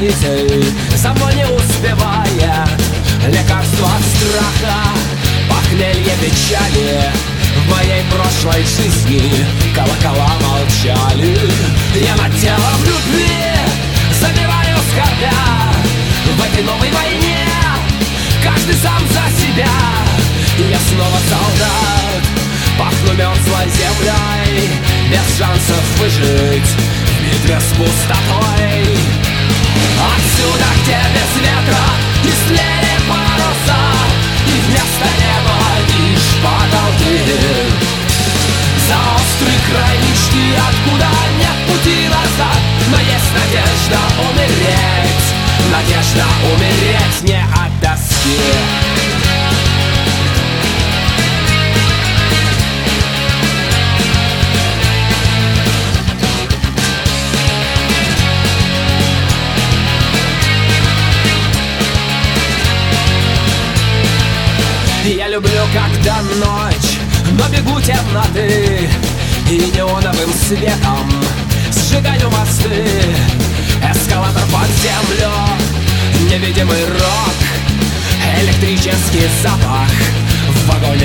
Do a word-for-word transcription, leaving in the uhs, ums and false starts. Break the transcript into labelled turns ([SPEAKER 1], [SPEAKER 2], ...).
[SPEAKER 1] телохранитель за мной не успевает. Лекарство от страха, похмелье печали. В моей прошлой жизни колокола молчали. Я над телом любви замираю скорбя. В этой новой войне каждый сам за себя. Я снова солдат, пахну мерзлой землей, без шансов выжить в битве с пустотой. Отсюда, где без ветра истлели паруса, и вместо неба лишь потолки. За острый край мечты, откуда нет пути назад, но есть надежда умереть, надежда умереть не от тоски. Я люблю, когда ночь, но бегу темноты, и неоновым светом сжигаю мосты. Эскалатор под землю, невидимый рок, электрический запах в вагоне